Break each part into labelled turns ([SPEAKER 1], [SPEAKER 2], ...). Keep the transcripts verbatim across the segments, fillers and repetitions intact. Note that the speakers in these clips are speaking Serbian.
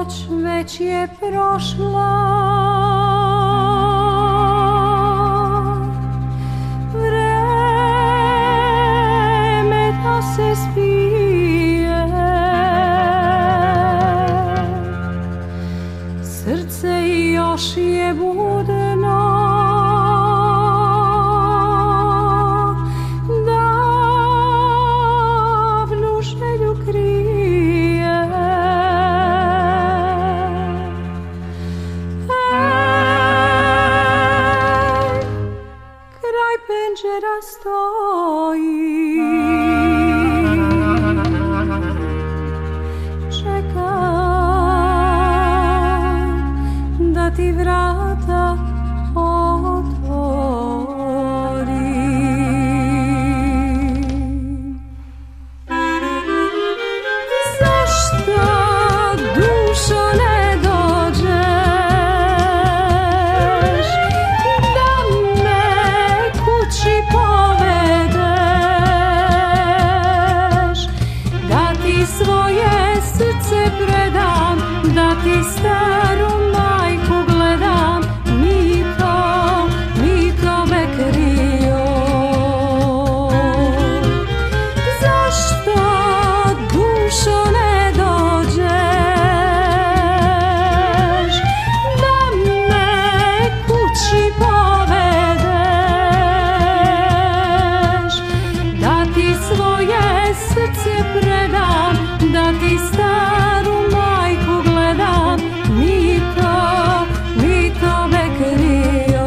[SPEAKER 1] noć već je prošla, vreme da se spije, srce još je budno, davnu želju krije. Ej, kraj penđera stoji, čekam da ti vrata otvorim. Zašto, dušo, ne dođeš da me kući povedeš, da ti svoje srce predam, da ti staru majku gledam, Mito, Mito Bekrio. Zašto, dušo, ne dođeš da me kući povedeš, da ti svoje srce predam, da ti staru majku gledam, Mito, Mito Bekrio.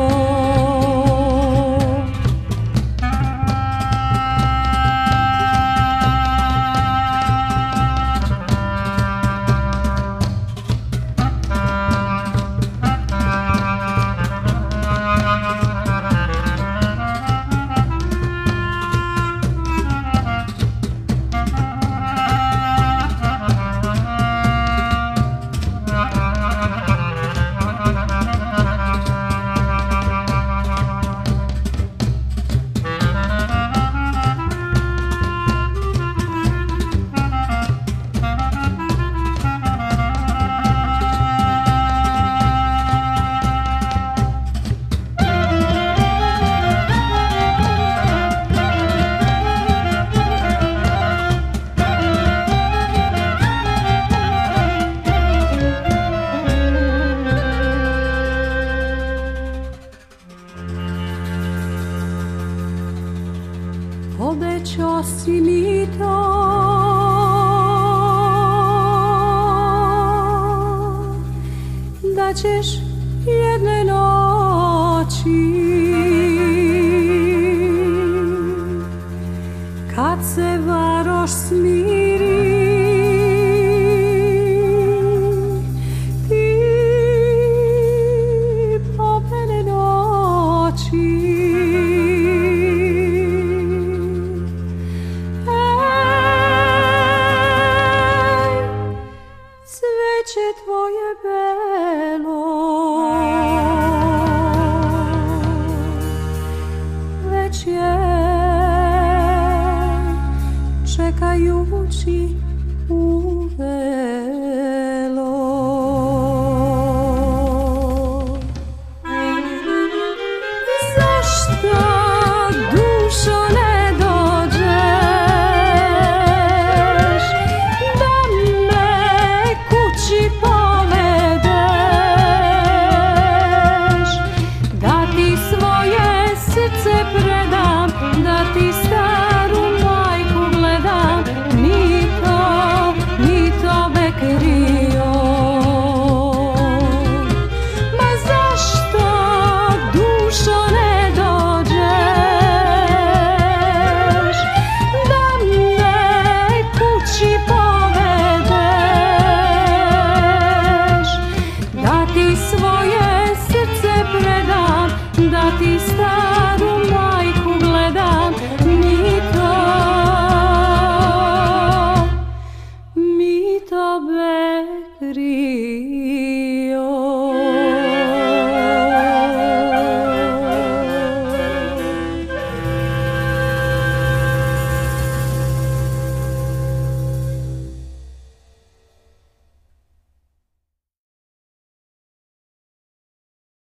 [SPEAKER 1] Obećao si mi to, da ćeš jedne noći, kad se varoš smiri, ti popene noći. Cveće tvoje